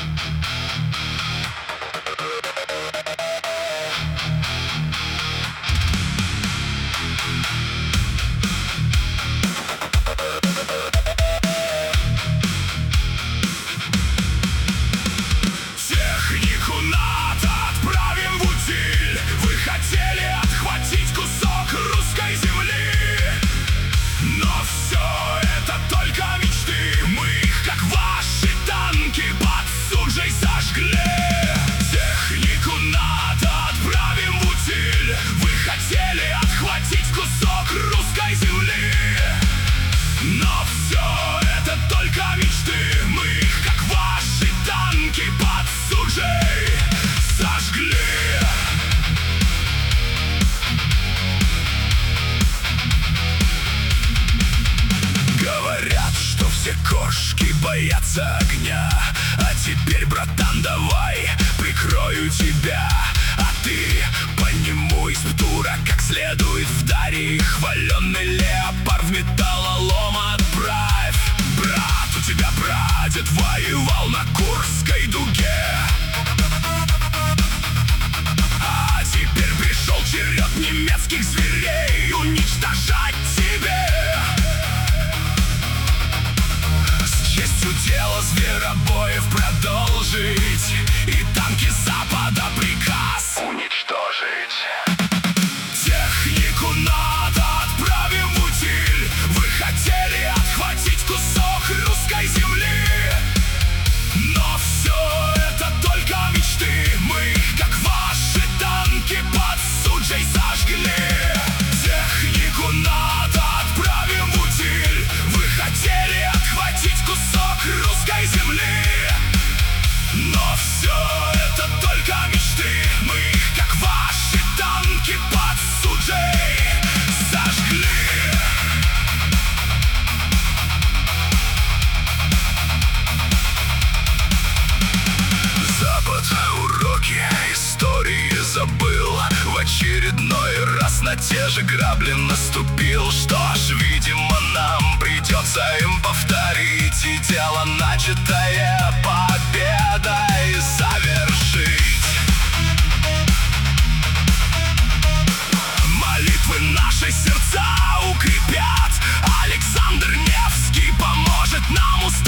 Технику НАТО отправим в утиль. Вы хотели отхватить кусок русской земли, но все это только мечты. Мы их, как ваши танки, под суджей сожгли. Технику НАТО отправим в утиль. Вы хотели отхватить кусок русской земли, но все это только мечты. Мы их, как ваши танки, под суджей сожгли. Говорят, что все кошки боятся огня, а теперь, братан, давай прикрою тебя. А ты по нему из птура как следует вдари. Хваленный леопард в металлолом отправь. Брат, у тебя прадед воевал на Курской дуге, а теперь пришел черед немецких зверей уничтожать тебе. С честью дело зверобоев продолжить, и танки Запада приказ уничтожить. Технику НАТО отправим в утиль. Вы хотели отхватить кусок русской земли, но все это только мечты. Мы их, как ваши танки, под суджей сожгли. Технику НАТО отправим в утиль. Вы хотели отхватить кусок русской земли, но все это только мечты. Мы их, как ваши танки, под суджей сожгли. Запад уроки истории забыл, в очередной раз на те же грабли наступил. Что ж, видимо, нам придется им повторить и дело, начатое победой, завершить. Молитвы наши сердца укрепят. Александр Невский поможет нам